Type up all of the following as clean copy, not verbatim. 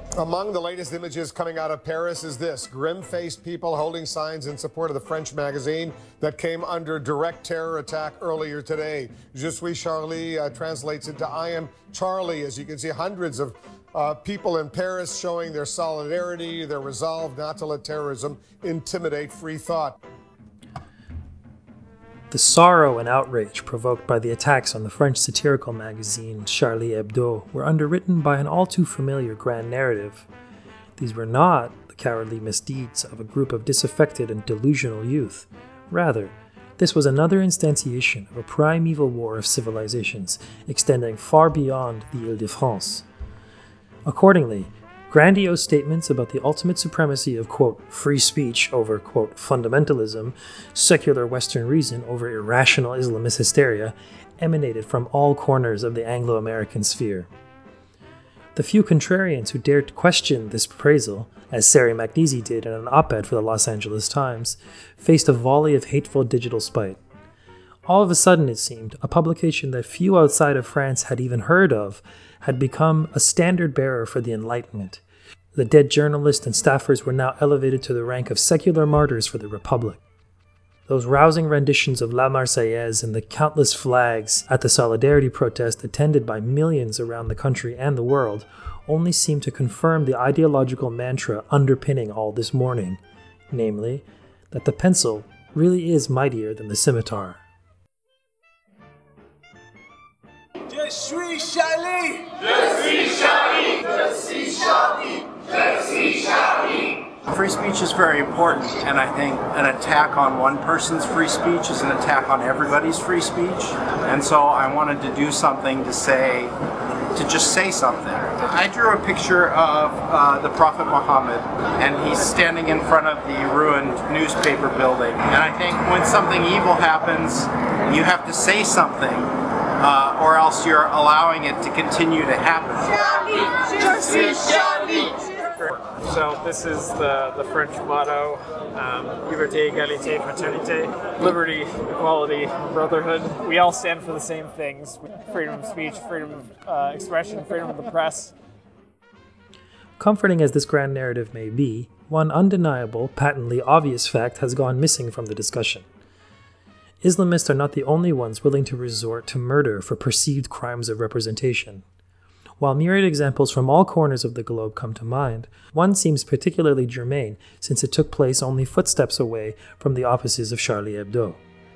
Among the latest images coming out of Paris is this: grim-faced people holding signs in support of the French magazine that came under direct terror attack earlier today. Je suis Charlie translates into I am Charlie. As you can see, hundreds of people in Paris showing their solidarity, their resolve not to let terrorism intimidate free thought. The sorrow and outrage provoked by the attacks on the French satirical magazine Charlie Hebdo were underwritten by an all too familiar grand narrative. These were not the cowardly misdeeds of a group of disaffected and delusional youth. Rather, this was another instantiation of a primeval war of civilizations extending far beyond the Ile-de-France. Accordingly, grandiose statements about the ultimate supremacy of, quote, free speech over, quote, fundamentalism, secular Western reason over irrational Islamist hysteria, emanated from all corners of the Anglo-American sphere. The few contrarians who dared to question this appraisal, as Sari Maknizi did in an op-ed for the Los Angeles Times, faced a volley of hateful digital spite. All of a sudden, it seemed, a publication that few outside of France had even heard of had become a standard bearer for the Enlightenment. The dead journalists and staffers were now elevated to the rank of secular martyrs for the Republic. Those rousing renditions of La Marseillaise and the countless flags at the Solidarity protest attended by millions around the country and the world only seemed to confirm the ideological mantra underpinning all this mourning, namely, that the pencil really is mightier than the scimitar. Je suis Charlie! Je suis Charlie! Je suis Charlie! Je suis Charlie! Free speech is very important, and I think an attack on one person's free speech is an attack on everybody's free speech. And so I wanted to do something to just say something. I drew a picture of the Prophet Muhammad, and he's standing in front of the ruined newspaper building. And I think when something evil happens, you have to say something, or else you're allowing it to continue to happen. So this is the French motto, Liberté, Égalité, Fraternité, liberty, equality, brotherhood. We all stand for the same things: freedom of speech, freedom of expression, freedom of the press. Comforting as this grand narrative may be, one undeniable, patently obvious fact has gone missing from the discussion. Islamists are not the only ones willing to resort to murder for perceived crimes of representation. While myriad examples from all corners of the globe come to mind, one seems particularly germane since it took place only footsteps away from the offices of Charlie Hebdo.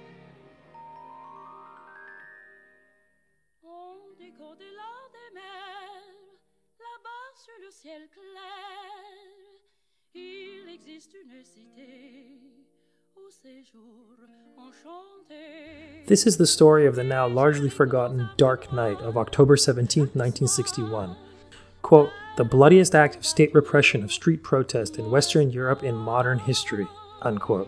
This is the story of the now largely forgotten Dark Night of October 17, 1961. Quote, the bloodiest act of state repression of street protest in Western Europe in modern history, unquote.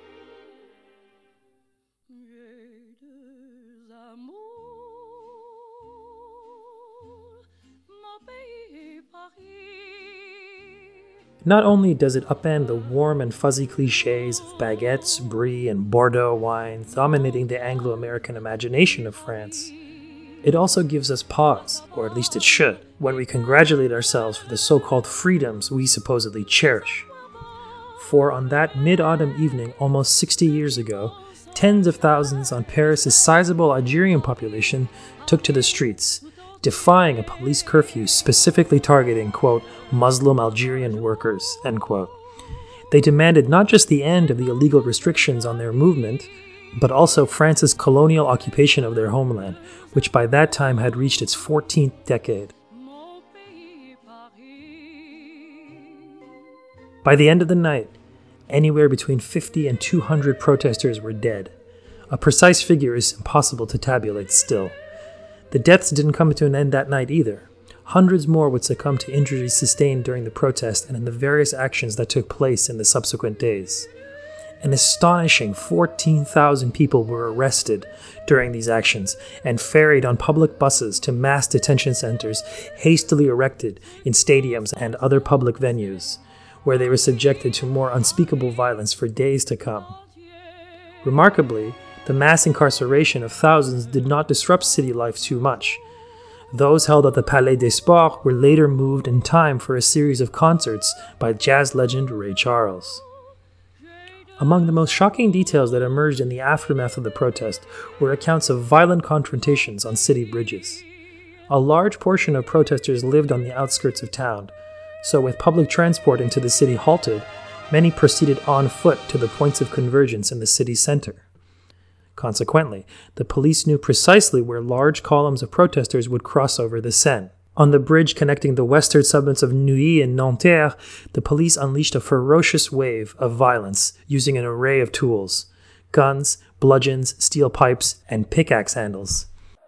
Not only does it upend the warm and fuzzy cliches of baguettes, brie, and Bordeaux wines dominating the Anglo-American imagination of France, it also gives us pause, or at least it should, when we congratulate ourselves for the so-called freedoms we supposedly cherish. For on that mid-autumn evening almost 60 years ago, tens of thousands on Paris' sizable Algerian population took to the streets, defying a police curfew specifically targeting, quote, Muslim Algerian workers, end quote. They demanded not just the end of the illegal restrictions on their movement, but also France's colonial occupation of their homeland, which by that time had reached its 14th decade. By the end of the night, anywhere between 50 and 200 protesters were dead. A precise figure is impossible to tabulate still. The deaths didn't come to an end that night either. Hundreds more would succumb to injuries sustained during the protest and in the various actions that took place in the subsequent days. An astonishing 14,000 people were arrested during these actions and ferried on public buses to mass detention centers hastily erected in stadiums and other public venues, where they were subjected to more unspeakable violence for days to come. Remarkably, the mass incarceration of thousands did not disrupt city life too much. Those held at the Palais des Sports were later moved in time for a series of concerts by jazz legend Ray Charles. Among the most shocking details that emerged in the aftermath of the protest were accounts of violent confrontations on city bridges. A large portion of protesters lived on the outskirts of town, so with public transport into the city halted, many proceeded on foot to the points of convergence in the city center. Consequently, the police knew precisely where large columns of protesters would cross over the Seine. On the bridge connecting the western suburbs of Neuilly and Nanterre, the police unleashed a ferocious wave of violence using an array of tools: guns, bludgeons, steel pipes, and pickaxe handles.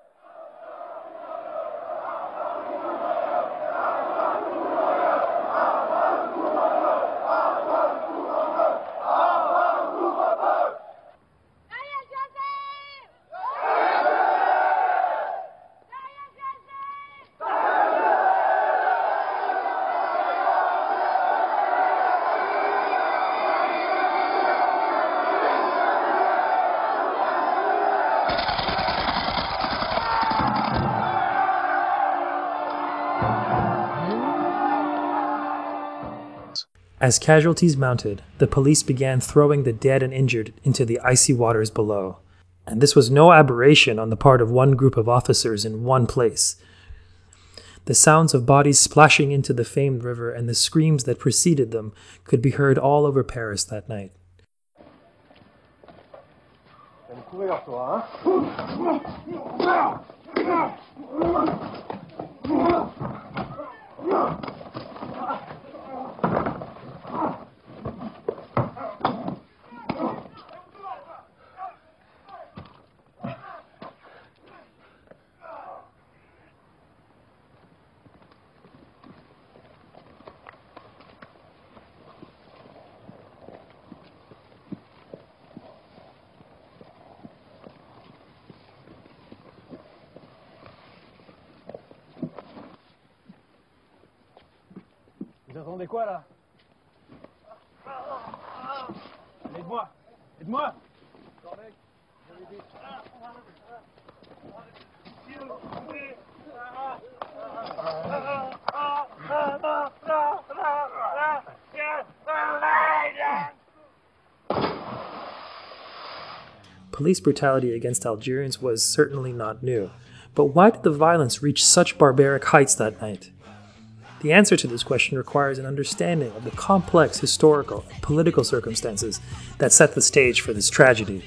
As casualties mounted, the police began throwing the dead and injured into the icy waters below. And this was no aberration on the part of one group of officers in one place. The sounds of bodies splashing into the famed river and the screams that preceded them could be heard all over Paris that night. Vous entendez quoi là? Aide-moi! Aide-moi! Police brutality against Algerians was certainly not new, but why did the violence reach such barbaric heights that night? The answer to this question requires an understanding of the complex historical and political circumstances that set the stage for this tragedy.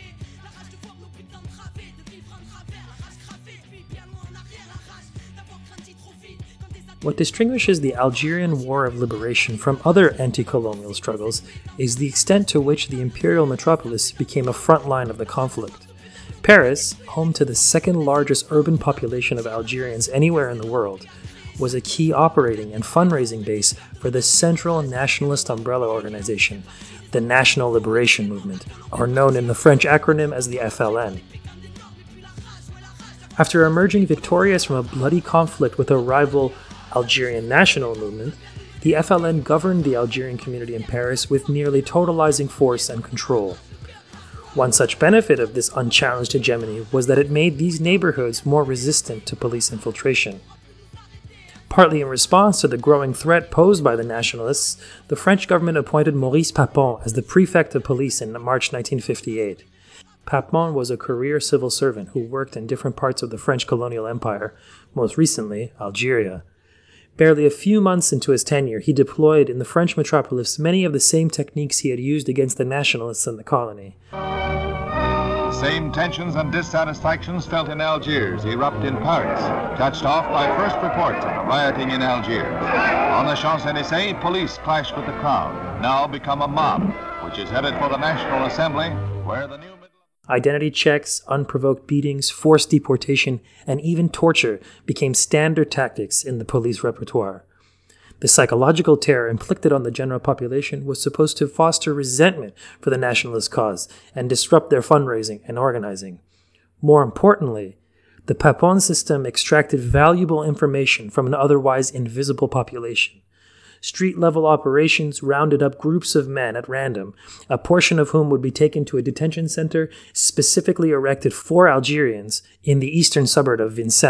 What distinguishes the Algerian War of Liberation from other anti-colonial struggles is the extent to which the imperial metropolis became a front line of the conflict. Paris, home to the second largest urban population of Algerians anywhere in the world, was a key operating and fundraising base for the central nationalist umbrella organization, the National Liberation Movement, or known in the French acronym as the FLN. After emerging victorious from a bloody conflict with a rival Algerian national movement, the FLN governed the Algerian community in Paris with nearly totalizing force and control. One such benefit of this unchallenged hegemony was that it made these neighborhoods more resistant to police infiltration. Partly in response to the growing threat posed by the nationalists, the French government appointed Maurice Papon as the prefect of police in March 1958. Papon was a career civil servant who worked in different parts of the French colonial empire, most recently Algeria. Barely a few months into his tenure, he deployed in the French metropolis many of the same techniques he had used against the nationalists in the colony. Same tensions and dissatisfactions felt in Algiers erupt in Paris, touched off by first reports of rioting in Algiers. On the Champs-Élysées, police clash with the crowd, now become a mob, which is headed for the National Assembly, where the new... Identity checks, unprovoked beatings, forced deportation, and even torture became standard tactics in the police repertoire. The psychological terror inflicted on the general population was supposed to foster resentment for the nationalist cause and disrupt their fundraising and organizing. More importantly, the Papon system extracted valuable information from an otherwise invisible population. Street-level operations rounded up groups of men at random, a portion of whom would be taken to a detention center specifically erected for Algerians in the eastern suburb of Vincennes.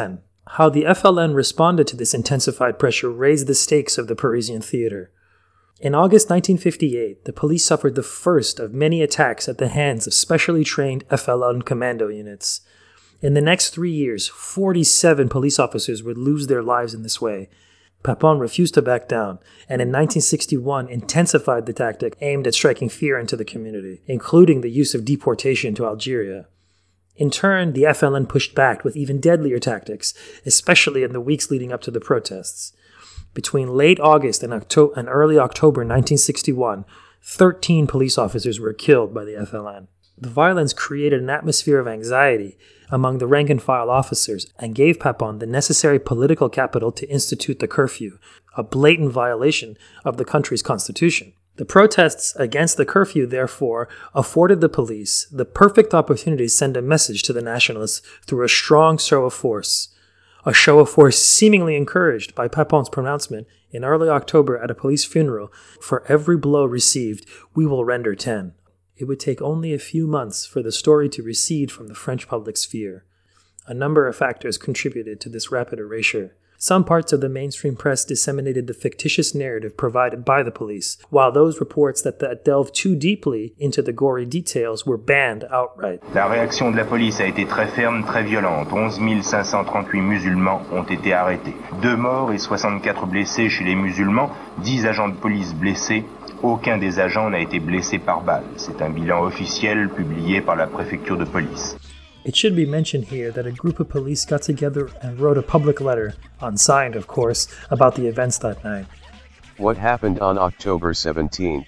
How the FLN responded to this intensified pressure raised the stakes of the Parisian theater. In August 1958, the police suffered the first of many attacks at the hands of specially trained FLN commando units. In the next 3 years, 47 police officers would lose their lives in this way. Papon refused to back down, and in 1961 intensified the tactic aimed at striking fear into the community, including the use of deportation to Algeria. In turn, the FLN pushed back with even deadlier tactics, especially in the weeks leading up to the protests. Between late August and early October 1961, 13 police officers were killed by the FLN. The violence created an atmosphere of anxiety among the rank-and-file officers and gave Papon the necessary political capital to institute the curfew, a blatant violation of the country's constitution. The protests against the curfew, therefore, afforded the police the perfect opportunity to send a message to the nationalists through a strong show of force. A show of force seemingly encouraged by Papon's pronouncement in early October at a police funeral, "For every blow received, we will render 10. It would take only a few months for the story to recede from the French public sphere. A number of factors contributed to this rapid erasure. Some parts of the mainstream press disseminated the fictitious narrative provided by the police, while those reports that delved too deeply into the gory details were banned outright. La réaction de la police a été très ferme, très violente. 11 538 musulmans ont été arrêtés. 2 morts et 64 blessés chez les musulmans, 10 agents de police blessés. Aucun des agents n'a été blessé par balle. C'est un bilan officiel publié par la préfecture de police. It should be mentioned here that a group of police got together and wrote a public letter, unsigned of course, about the events that night. What happened on October 17,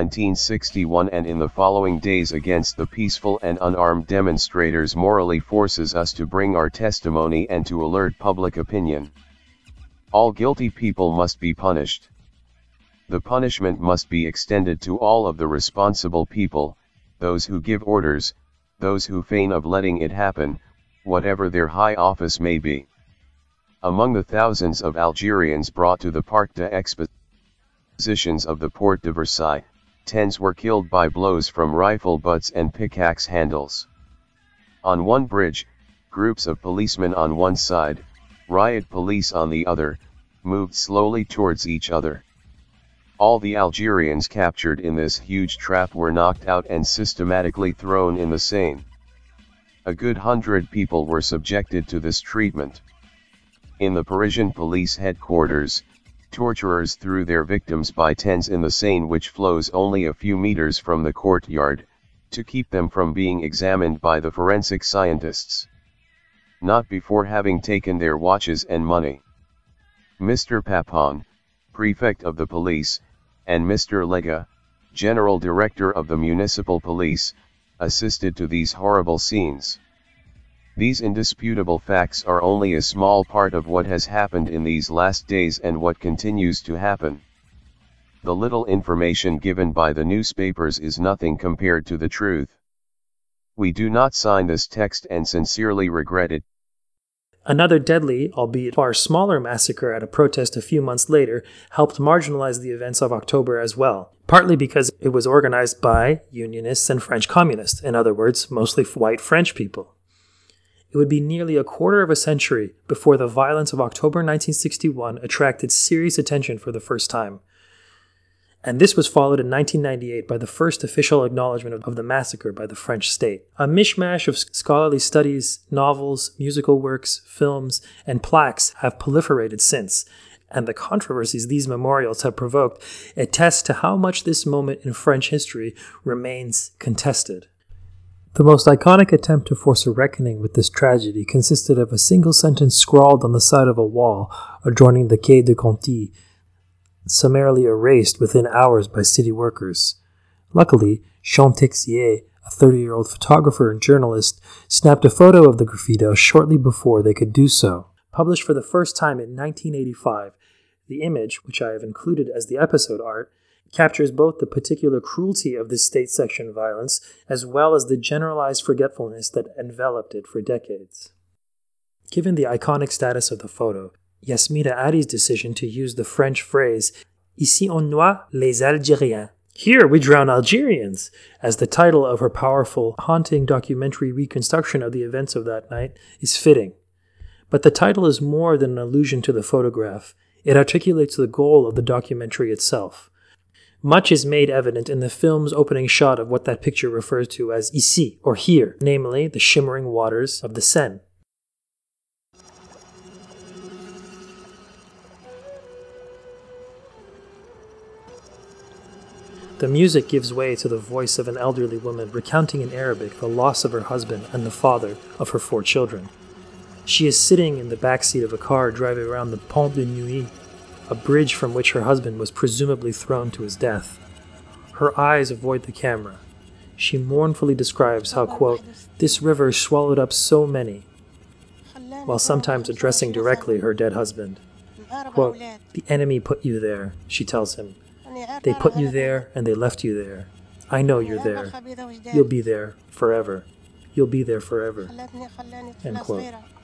1961 and in the following days against the peaceful and unarmed demonstrators morally forces us to bring our testimony and to alert public opinion. All guilty people must be punished. The punishment must be extended to all of the responsible people, those who give orders, those who feign of letting it happen, whatever their high office may be. Among the thousands of Algerians brought to the Parc d'Expositions of the Porte de Versailles, tens were killed by blows from rifle butts and pickaxe handles. On one bridge, groups of policemen on one side, riot police on the other, moved slowly towards each other. All the Algerians captured in this huge trap were knocked out and systematically thrown in the Seine. A good 100 people were subjected to this treatment. In the Parisian police headquarters, torturers threw their victims by tens in the Seine, which flows only a few meters from the courtyard, to keep them from being examined by the forensic scientists. Not before having taken their watches and money. Mr. Papon, prefect of the police, and Mr. Lega, general director of the municipal police, assisted to these horrible scenes. These indisputable facts are only a small part of what has happened in these last days and what continues to happen. The little information given by the newspapers is nothing compared to the truth. We do not sign this text and sincerely regret it. Another deadly, albeit far smaller massacre at a protest a few months later helped marginalize the events of October as well, partly because it was organized by Unionists and French communists, in other words, mostly white French people. It would be nearly a quarter of a century before the violence of October 1961 attracted serious attention for the first time. And this was followed in 1998 by the first official acknowledgement of the massacre by the French state. A mishmash of scholarly studies, novels, musical works, films, and plaques have proliferated since, and the controversies these memorials have provoked attest to how much this moment in French history remains contested. The most iconic attempt to force a reckoning with this tragedy consisted of a single sentence scrawled on the side of a wall adjoining the Quai de Conti, summarily erased within hours by city workers. Luckily, Jean Texier, a 30-year-old photographer and journalist, snapped a photo of the graffito shortly before they could do so. Published for the first time in 1985, the image, which I have included as the episode art, captures both the particular cruelty of this state-section violence as well as the generalized forgetfulness that enveloped it for decades. Given the iconic status of the photo, Yasmina Ari's decision to use the French phrase "Ici on noie les Algériens," "Here we drown Algerians," as the title of her powerful, haunting documentary reconstruction of the events of that night is fitting. But the title is more than an allusion to the photograph. It articulates the goal of the documentary itself. Much is made evident in the film's opening shot of what that picture refers to as ici, or here, namely the shimmering waters of the Seine. The music gives way to the voice of an elderly woman recounting in Arabic the loss of her husband and the father of her 4 children. She is sitting in the backseat of a car driving around the Pont de Neuilly, a bridge from which her husband was presumably thrown to his death. Her eyes avoid the camera. She mournfully describes how, quote, this river swallowed up so many, while sometimes addressing directly her dead husband. Quote, the enemy put you there, she tells him. They put you there and they left you there. I know you're there. You'll be there forever. You'll be there forever. End quote.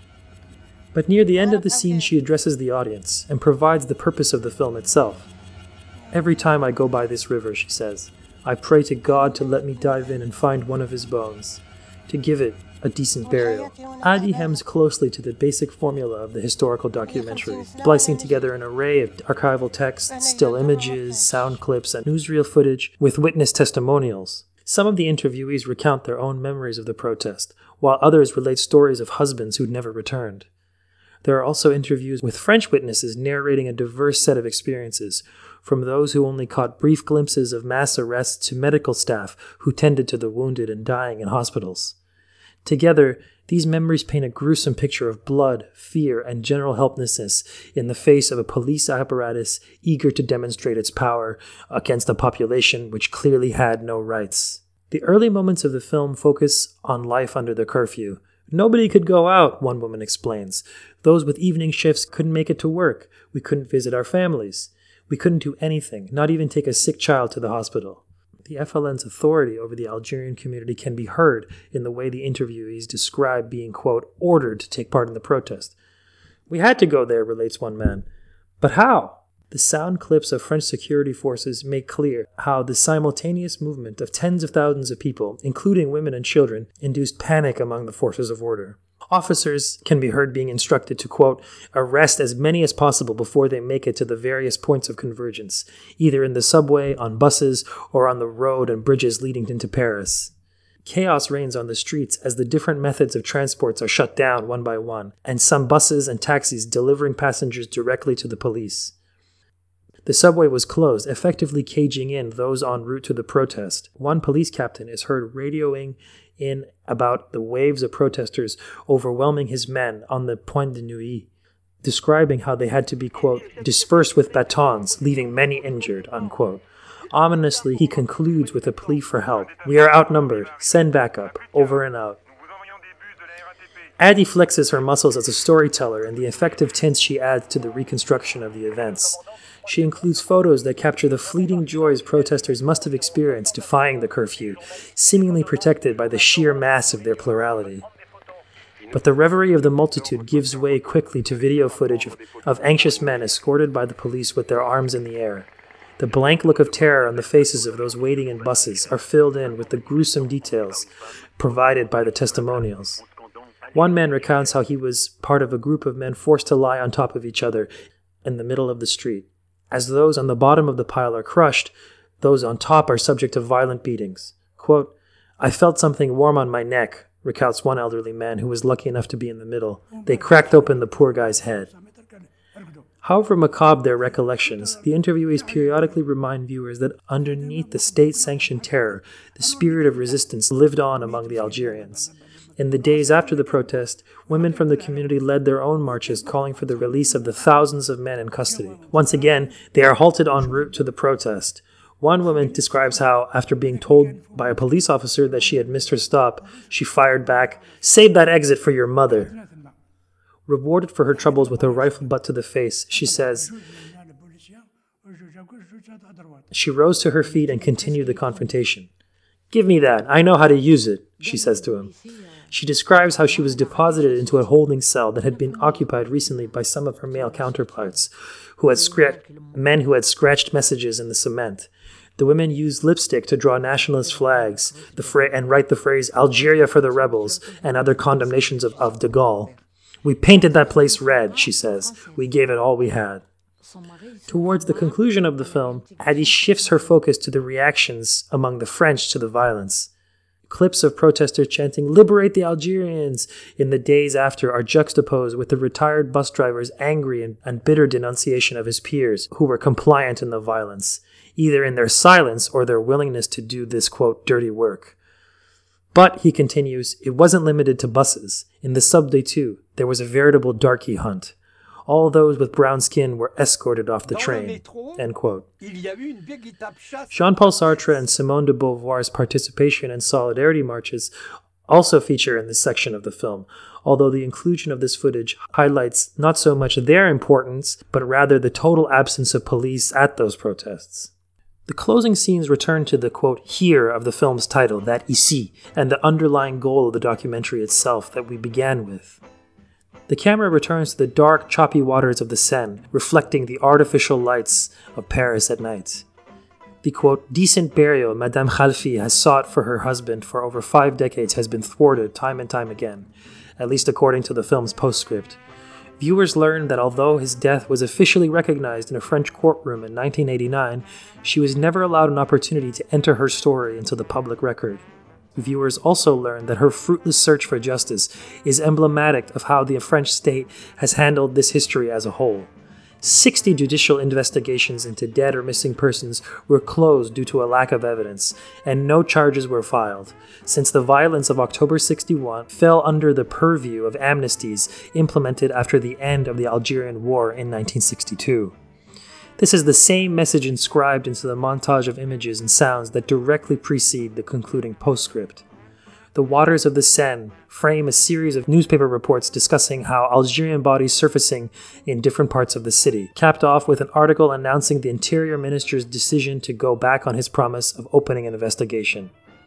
But near the end of the scene, she addresses the audience and provides the purpose of the film itself. Every time I go by this river, she says, I pray to God to let me dive in and find one of his bones, to give it a decent burial. Adi hems closely to the basic formula of the historical documentary, splicing together an array of archival texts, still images, sound clips, and newsreel footage with witness testimonials. Some of the interviewees recount their own memories of the protest, while others relate stories of husbands who'd never returned. There are also interviews with French witnesses narrating a diverse set of experiences, from those who only caught brief glimpses of mass arrests to medical staff who tended to the wounded and dying in hospitals. Together, these memories paint a gruesome picture of blood, fear, and general helplessness in the face of a police apparatus eager to demonstrate its power against a population which clearly had no rights. The early moments of the film focus on life under the curfew. Nobody could go out, one woman explains. Those with evening shifts couldn't make it to work. We couldn't visit our families. We couldn't do anything, not even take a sick child to the hospital. The FLN's authority over the Algerian community can be heard in the way the interviewees describe being, quote, ordered to take part in the protest. We had to go there, relates one man. But how? The sound clips of French security forces make clear how the simultaneous movement of tens of thousands of people, including women and children, induced panic among the forces of order. Officers can be heard being instructed to, quote, arrest as many as possible before they make it to the various points of convergence, either in the subway, on buses, or on the road and bridges leading into Paris. Chaos reigns on the streets as the different methods of transports are shut down one by one, and some buses and taxis delivering passengers directly to the police. The subway was closed, effectively caging in those en route to the protest. One police captain is heard radioing in about the waves of protesters overwhelming his men on the Pont de Neuilly, describing how they had to be, quote, dispersed with batons, leaving many injured, unquote. Ominously, he concludes with a plea for help. We are outnumbered. Send backup. Over and out. Adi flexes her muscles as a storyteller and the effective tints she adds to the reconstruction of the events. She includes photos that capture the fleeting joys protesters must have experienced defying the curfew, seemingly protected by the sheer mass of their plurality. But the reverie of the multitude gives way quickly to video footage of anxious men escorted by the police with their arms in the air. The blank look of terror on the faces of those waiting in buses are filled in with the gruesome details provided by the testimonials. One man recounts how he was part of a group of men forced to lie on top of each other in the middle of the street. As those on the bottom of the pile are crushed, those on top are subject to violent beatings. Quote, I felt something warm on my neck, recounts one elderly man who was lucky enough to be in the middle. They cracked open the poor guy's head. However macabre their recollections, the interviewees periodically remind viewers that underneath the state-sanctioned terror, the spirit of resistance lived on among the Algerians. In the days after the protest, women from the community led their own marches calling for the release of the thousands of men in custody. Once again, they are halted en route to the protest. One woman describes how, after being told by a police officer that she had missed her stop, she fired back, "Save that exit for your mother." Rewarded for her troubles with a rifle butt to the face, she says, she rose to her feet and continued the confrontation. "Give me that. I know how to use it," she says to him. She describes how she was deposited into a holding cell that had been occupied recently by some of her male counterparts, men who had scratched messages in the cement. The women used lipstick to draw nationalist flags and write the phrase "Algeria for the rebels" and other condemnations of de Gaulle. "We painted that place red," she says. "We gave it all we had." Towards the conclusion of the film, Addie shifts her focus to the reactions among the French to the violence. Clips of protesters chanting, "Liberate the Algerians!" in the days after are juxtaposed with the retired bus driver's angry and bitter denunciation of his peers who were compliant in the violence, either in their silence or their willingness to do this, quote, dirty work. But, he continues, it wasn't limited to buses. In the subway too, there was a veritable darky hunt. All those with brown skin were escorted off the train. End quote. Jean-Paul Sartre and Simone de Beauvoir's participation in solidarity marches also feature in this section of the film, although the inclusion of this footage highlights not so much their importance, but rather the total absence of police at those protests. The closing scenes return to the, quote, here of the film's title, that ici, and the underlying goal of the documentary itself that we began with. The camera returns to the dark, choppy waters of the Seine, reflecting the artificial lights of Paris at night. The, quote, decent burial Madame Khalfi has sought for her husband for over 5 decades has been thwarted time and time again, at least according to the film's postscript. Viewers learn that although his death was officially recognized in a French courtroom in 1989, she was never allowed an opportunity to enter her story into the public record. Viewers also learn that her fruitless search for justice is emblematic of how the French state has handled this history as a whole. 60 judicial investigations into dead or missing persons were closed due to a lack of evidence, and no charges were filed, since the violence of October 61 fell under the purview of amnesties implemented after the end of the Algerian War in 1962. This is the same message inscribed into the montage of images and sounds that directly precede the concluding postscript. The waters of the Seine frame a series of newspaper reports discussing how Algerian bodies surfacing in different parts of the city, capped off with an article announcing the Interior Minister's decision to go back on his promise of opening an investigation.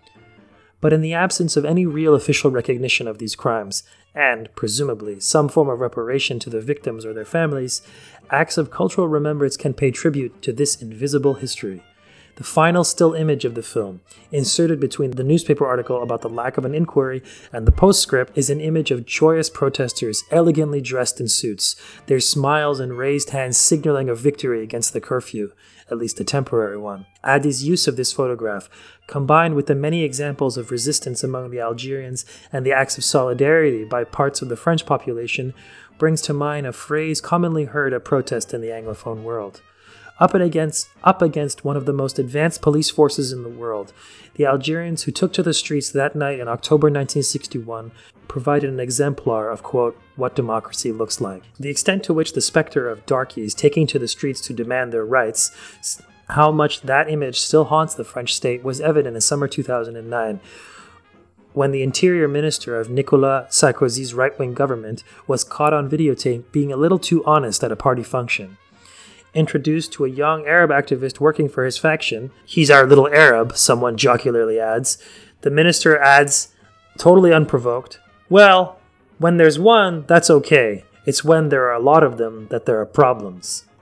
But in the absence of any real official recognition of these crimes, and, presumably, some form of reparation to the victims or their families, acts of cultural remembrance can pay tribute to this invisible history. The final still image of the film, inserted between the newspaper article about the lack of an inquiry and the postscript, is an image of joyous protesters elegantly dressed in suits, their smiles and raised hands signaling a victory against the curfew, at least a temporary one. Addie's use of this photograph, combined with the many examples of resistance among the Algerians and the acts of solidarity by parts of the French population, brings to mind a phrase commonly heard at protest in the Anglophone world. Up against one of the most advanced police forces in the world, the Algerians who took to the streets that night in October 1961 provided an exemplar of, quote, what democracy looks like. The extent to which the specter of darkies taking to the streets to demand their rights, how much that image still haunts the French state, was evident in summer 2009, when the interior minister of Nicolas Sarkozy's right-wing government was caught on videotape being a little too honest at a party function. Introduced to a young Arab activist working for his faction, "He's our little Arab," someone jocularly adds. The minister adds, totally unprovoked, "Well, when there's one, that's okay. It's when there are a lot of them that there are problems."